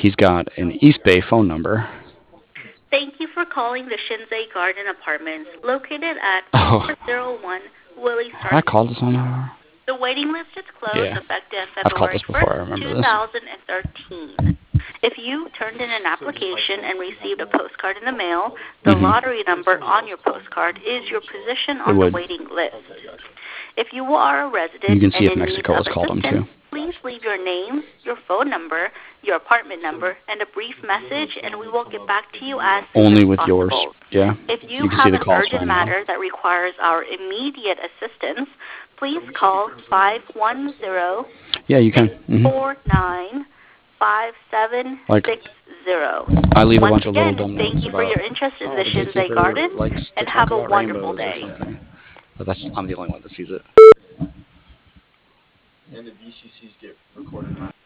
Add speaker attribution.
Speaker 1: He's got an East Bay phone number.
Speaker 2: Thank you for calling the Shinsei Garden Apartments, located at
Speaker 1: Oh,
Speaker 2: 401 Willie
Speaker 1: have I
Speaker 2: Sargent
Speaker 1: called this one?
Speaker 2: Street. The waiting list is closed
Speaker 1: Yeah,
Speaker 2: effective
Speaker 1: I've called
Speaker 2: February
Speaker 1: this before.
Speaker 2: 1st,
Speaker 1: I remember this.
Speaker 2: 2013. If you turned in an application and received a postcard in the mail, the
Speaker 1: Hmm.
Speaker 2: lottery number on your postcard is your position
Speaker 1: It
Speaker 2: on the
Speaker 1: would.
Speaker 2: waiting list. If you are a
Speaker 1: You
Speaker 2: resident
Speaker 1: can see
Speaker 2: and
Speaker 1: if
Speaker 2: in need
Speaker 1: Mexico
Speaker 2: of
Speaker 1: has called him
Speaker 2: assistance,
Speaker 1: too.
Speaker 2: please leave your name, your phone number, your apartment number, and a brief message, and we will get back to you as soon as
Speaker 1: Only with yours.
Speaker 2: possible.
Speaker 1: Yeah.
Speaker 2: If you
Speaker 1: You can see
Speaker 2: have
Speaker 1: the
Speaker 2: an
Speaker 1: calls
Speaker 2: urgent
Speaker 1: fine now.
Speaker 2: matter that requires our immediate assistance, please call 510
Speaker 1: Yeah, you can.
Speaker 2: 649
Speaker 1: Like,
Speaker 2: 5760.
Speaker 1: I leave a
Speaker 2: Once
Speaker 1: bunch of little
Speaker 2: again,
Speaker 1: dumb
Speaker 2: thank
Speaker 1: notes
Speaker 2: you for
Speaker 1: about,
Speaker 2: your interest in
Speaker 1: oh,
Speaker 2: the
Speaker 1: the
Speaker 2: Shinsei
Speaker 1: gatekeeper
Speaker 2: Garden,
Speaker 1: likes to
Speaker 2: and
Speaker 1: talk
Speaker 2: have a
Speaker 1: about
Speaker 2: wonderful
Speaker 1: rainbows or
Speaker 2: day.
Speaker 1: something. But I'm the only one that sees it.